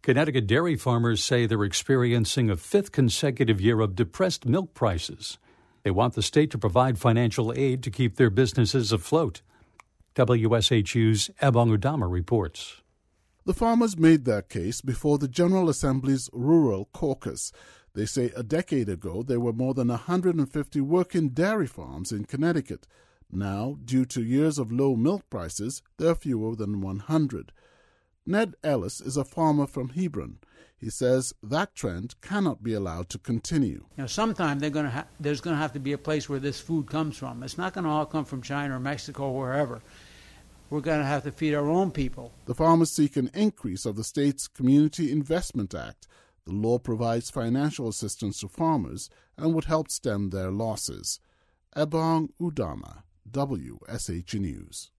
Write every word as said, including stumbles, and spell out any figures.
Connecticut dairy farmers say they're experiencing a fifth consecutive year of depressed milk prices. They want the state to provide financial aid to keep their businesses afloat. W S H U's Ebong Udama reports. The farmers made their case before the General Assembly's Rural Caucus. They say a decade ago there were more than one hundred fifty working dairy farms in Connecticut. Now, due to years of low milk prices, there are fewer than one hundred. Ned Ellis is a farmer from Hebron. He says that trend cannot be allowed to continue. You know, sometime they're going to ha- there's going to have to be a place where this food comes from. It's not going to all come from China or Mexico or wherever. We're going to have to feed our own people. The farmers seek an increase of the state's Community Investment Act. The law provides financial assistance to farmers and would help stem their losses. Ebong Udama, W S H News.